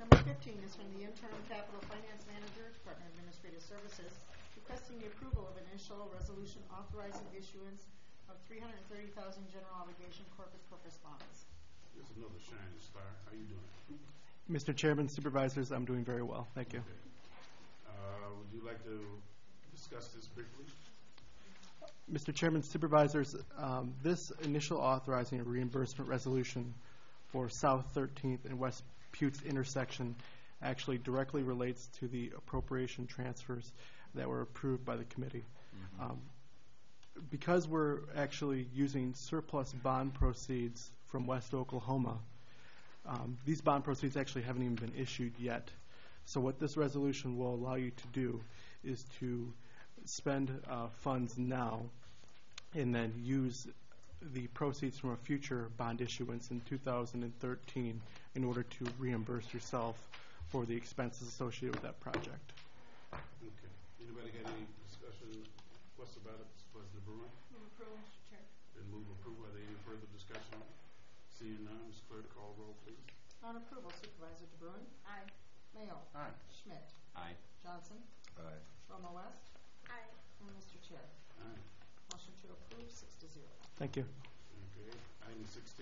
Number 15 is from the Interim Capital Finance Manager, Department of Administrative Services, requesting the approval of an initial resolution authorizing the issuance of $330,000 general obligation corporate purpose bonds. This is another shining star. How you doing? Mr. Chairman, Supervisors, I'm doing very well. Thank you. Okay. Would you like to discuss this briefly? Mr. Chairman, Supervisors, this initial authorizing a reimbursement resolution for South 13th and West Putes intersection actually directly relates to the appropriation transfers that were approved by the committee. Because we're actually using surplus bond proceeds from West Oklahoma, these bond proceeds actually haven't even been issued yet. So what this resolution will allow you to do is to spend funds now and then use the proceeds from a future bond issuance in 2013 in order to reimburse yourself for the expenses associated with that project. Okay. Anybody got any discussion? What's about it, President Bruin? Move approval, Mr. Chair. Then move approval. Are there any further discussion? Seeing none, Ms. Clerk, call roll, please. On approval, Supervisor DeBruin. Aye. Mayo. Aye. Schmidt. Aye. Johnson. Aye. Romo West. Aye. And Mr. Chair. Aye. Motion to approve 6-0. Thank you. Okay. Item 16.